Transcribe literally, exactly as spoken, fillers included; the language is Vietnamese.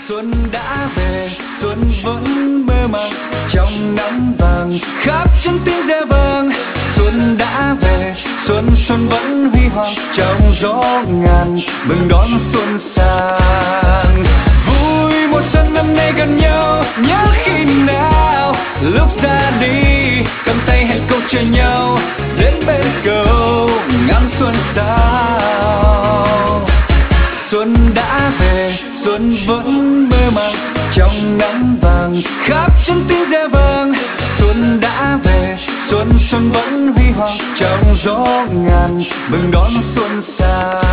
Xuân đã về, xuân vẫn mơ màng trong nắng vàng, khắp chân tiếng reo vang. Xuân đã về, xuân xuân vẫn huy hoàng trong gió ngàn, mừng đón xuân sang. Vui mùa xuân năm nay gần nhau, nhớ khi nào lúc ra đi cầm tay hẹn câu chờ nhau, đến bên cầu ngắm xuân sao. Xuân đã về, xuân vẫn mơ màng trong nắng vàng, khắp chân tiếng reo vang. Xuân đã về, xuân xuân vẫn huy hoàng trong gió ngàn, mừng đón xuân sang.